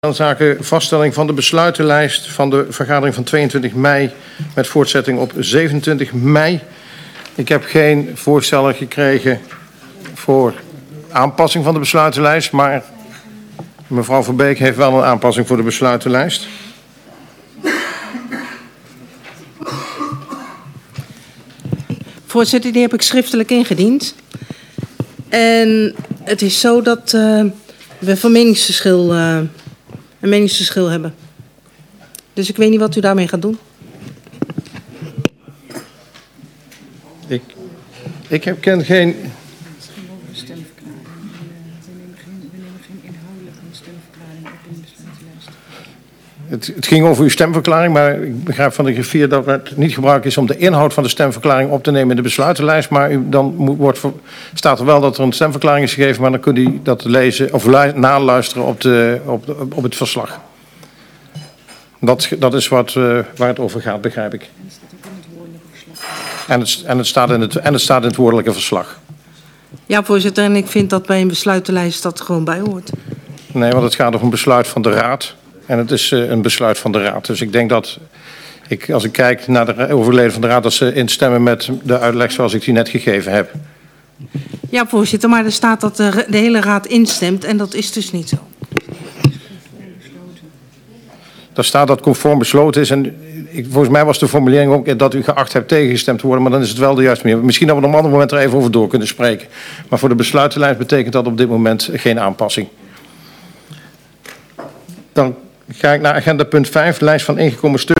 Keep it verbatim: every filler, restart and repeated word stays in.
Dan zaken vaststelling van de besluitenlijst van de vergadering van tweeëntwintig mei met voortzetting op zevenentwintig mei. Ik heb geen voorstellen gekregen voor aanpassing van de besluitenlijst, maar mevrouw Verbeek heeft wel een aanpassing voor de besluitenlijst. Voorzitter, die heb ik schriftelijk ingediend. En het is zo dat uh, we van meningsverschil, uh, een meningsverschil hebben. Dus ik weet niet wat u daarmee gaat doen. Ik, ik heb ken geen... Het, het ging over uw stemverklaring, maar ik begrijp van de griffier dat het niet gebruik is om de inhoud van de stemverklaring op te nemen in de besluitenlijst. Maar u, dan moet, wordt, staat er wel dat er een stemverklaring is gegeven, maar dan kunt u dat lezen of lu, naluisteren op, de, op, de, op het verslag. Dat, dat is wat, uh, waar het over gaat, begrijp ik. En het, en, het staat in het, en het staat in het woordelijke verslag. Ja, voorzitter, en ik vind dat bij een besluitenlijst dat gewoon bij hoort. Nee, want het gaat over een besluit van de Raad. En het is uh, een besluit van de Raad. Dus ik denk dat, ik, als ik kijk naar de overleden van de Raad, dat ze instemmen met de uitleg zoals ik die net gegeven heb. Ja, voorzitter, maar er staat dat de, de hele Raad instemt en dat is dus niet zo. Daar staat dat conform besloten is. En ik, volgens mij was de formulering ook dat u geacht hebt tegengestemd te worden, maar dan is het wel de juiste manier. Misschien dat we op een ander moment er even over door kunnen spreken. Maar voor de besluitenlijst betekent dat op dit moment geen aanpassing. Dan ga ik naar agenda punt vijf, lijst van ingekomen steun.